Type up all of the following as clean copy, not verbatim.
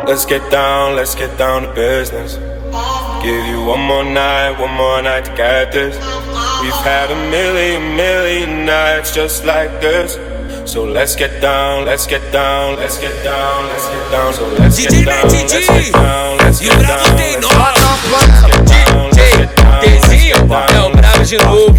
Let's get down to business. Give you one more night to get this. We've had a million nights just like this. So let's get down. So let's get down. DJ e o Bravo tem nome. DJ Dezinho é o Bravo de novo.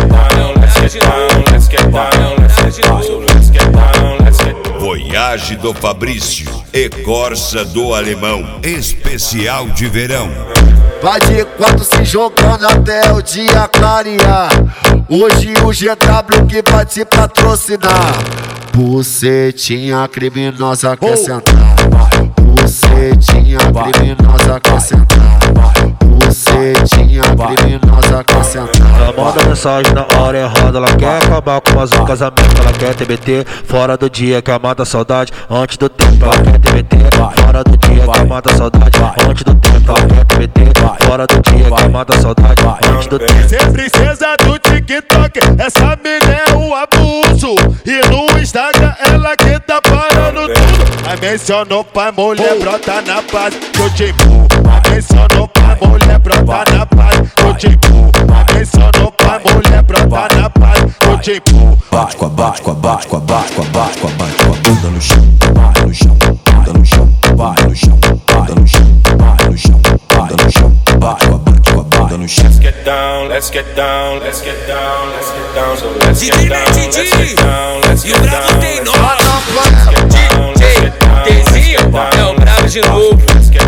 Voyage do Fabrício e Corsa do Alemão, especial de verão. Vai de 4 se jogando até o dia clarear. Hoje o GW que vai te patrocinar. Bucetinha criminosa quer sentar. Bucetinha criminosa quer sentar. Bucetinha criminosa quer sentar. Ela manda mensagem na hora errada. Ela quer acabar com mais um casamento. Ela quer TBT fora do dia, quer mata a saudade antes do tempo. Ela quer TBT fora do dia, quer mata a saudade antes do tempo. Ela quer TBT fora do dia, quer mata a saudade antes do tempo. Cê princesa do TikTok, essa mina é o abuso. E no Instagram ela que tá parando tudo. Aí mencionou pra mulher, brota na paz, que eu te empurro. Aí mencionou pra mulher, brota na paz, que eu te empurro. Aí mencionou pra mulher, brota na paz, que eu te empurro. Bate com a bate com a bate com a bate com a bate com a bate com a bunda no chão, bunda no chão, bunda no chão, bunda no chão, bunda no chão, bunda no chão, bunda no chão, bate com a bunda no chão. Let's get down. So let's get down. E o Bravo tem nome. DJ Dezinho é o Bravo de novo.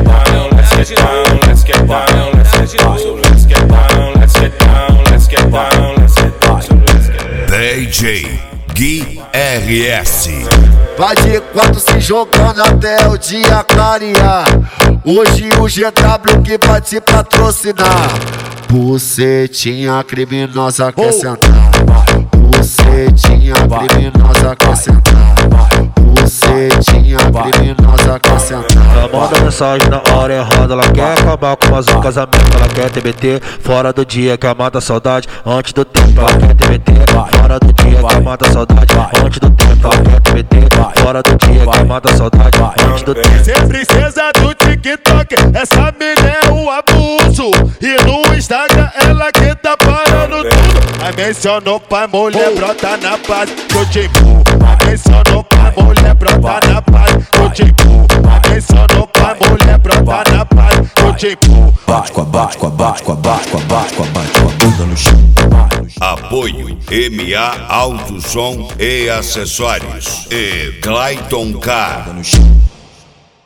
DJ Gui RS. Vai de 4 se jogando até o dia clarear. Hoje o GW que vai te patrocinar. Bucetinha criminosa quer sentar. Bucetinha criminosa quer sentar. Bucetinha criminosa quer sentar. Ela manda mensagem na hora errada. Ela quer acabar com mais um casamento. Ela quer TBT fora do dia, quer mata a saudade antes do tempo. Ela quer TBT fora do dia, quer mata a saudade antes do tempo. Ela quer TBT fora do dia, quer mata a saudade antes do tempo. Cê princesa do TikTok, essa mina é o abuso. E no Instagram ela que tá parando tudo. Aí mencionou pra mulher, brota na paz, que eu te empurro. Aí mencionou pra mulher, brota na paz, que eu te empurro. Aí mencionou pra mulher, brota na paz, que eu te empurro. Bate com a bate com a bate com a bate com a bate com a bate com a bunda no chão. Apoio MA Alto Som e Acessórios e Clayton K. No chão.